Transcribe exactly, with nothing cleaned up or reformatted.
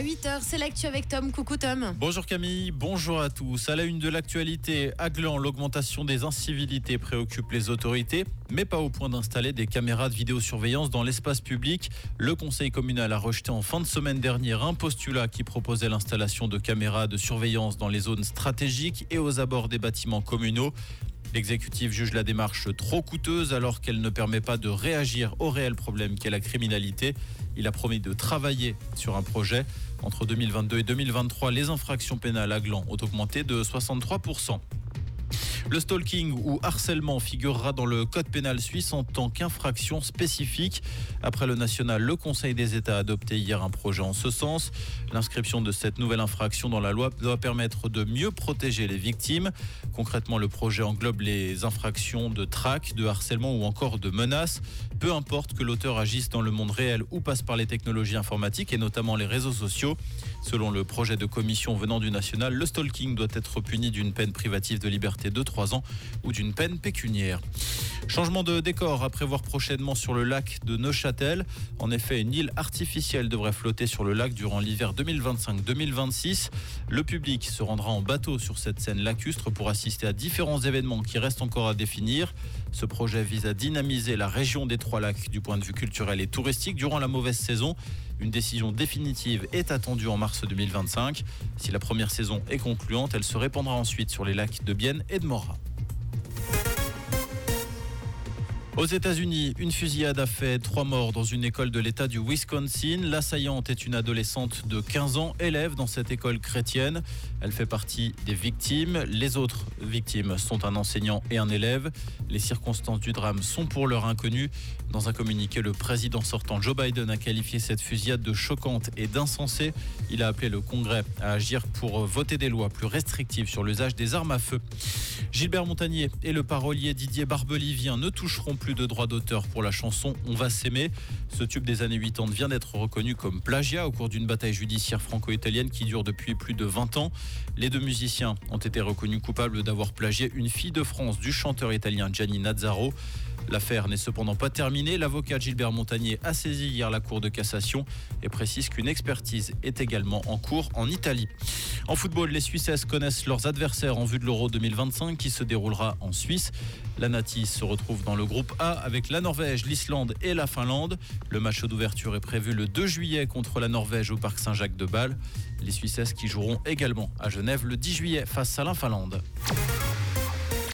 huit heures, c'est l'actu avec Tom. Coucou Tom. Bonjour Camille, bonjour à tous. À la une de l'actualité, à Gland, l'augmentation des incivilités préoccupe les autorités, mais pas au point d'installer des caméras de vidéosurveillance dans l'espace public. Le conseil communal a rejeté en fin de semaine dernière un postulat qui proposait l'installation de caméras de surveillance dans les zones stratégiques et aux abords des bâtiments communaux. L'exécutif juge la démarche trop coûteuse alors qu'elle ne permet pas de réagir au réel problème qu'est la criminalité. Il a promis de travailler sur un projet. Entre deux mille vingt-deux et deux mille vingt-trois, les infractions pénales à Gland ont augmenté de soixante-trois pour cent. Le stalking ou harcèlement figurera dans le code pénal suisse en tant qu'infraction spécifique. Après le national, le Conseil des États a adopté hier un projet en ce sens. L'inscription de cette nouvelle infraction dans la loi doit permettre de mieux protéger les victimes. Concrètement, le projet englobe les infractions de traque, de harcèlement ou encore de menaces. Peu importe que l'auteur agisse dans le monde réel ou passe par les technologies informatiques et notamment les réseaux sociaux. Selon le projet de commission venant du national, le stalking doit être puni d'une peine privative de liberté de trois ans ou d'une peine pécuniaire. Changement de décor à prévoir prochainement sur le lac de Neuchâtel. En effet, une île artificielle devrait flotter sur le lac durant l'hiver deux mille vingt-cinq deux mille vingt-six. Le public se rendra en bateau sur cette scène lacustre pour assister à différents événements qui restent encore à définir. Ce projet vise à dynamiser la région des Trois Lacs du point de vue culturel et touristique durant la mauvaise saison. Une décision définitive est attendue en mars deux mille vingt-cinq. Si la première saison est concluante, elle se répandra ensuite sur les lacs de Bienne et de Mora. Aux États-Unis, une fusillade a fait trois morts dans une école de l'État du Wisconsin. L'assaillante est une adolescente de quinze ans, élève dans cette école chrétienne. Elle fait partie des victimes. Les autres victimes sont un enseignant et un élève. Les circonstances du drame sont pour l'heure inconnues. Dans un communiqué, le président sortant Joe Biden a qualifié cette fusillade de choquante et d'insensée. Il a appelé le Congrès à agir pour voter des lois plus restrictives sur l'usage des armes à feu. Gilbert Montagnier et le parolier Didier Barbelivien ne toucheront plus de droits d'auteur pour la chanson On va s'aimer. Ce tube des années quatre-vingt-dix vient d'être reconnu comme plagiat au cours d'une bataille judiciaire franco-italienne qui dure depuis plus de vingt ans. Les deux musiciens ont été reconnus coupables d'avoir plagié Une fille de France du chanteur italien Gianni Nazzaro. L'affaire n'est cependant pas terminée. L'avocat Gilbert Montagnier a saisi hier la Cour de cassation et précise qu'une expertise est également en cours en Italie. En football, les Suissesses connaissent leurs adversaires en vue de l'Euro deux mille vingt-cinq qui se déroulera en Suisse. La Nati se retrouve dans le groupe A avec la Norvège, l'Islande et la Finlande. Le match d'ouverture est prévu le deux juillet contre la Norvège au parc Saint-Jacques de Bâle. Les Suissesses qui joueront également à Genève le dix juillet face à la Finlande.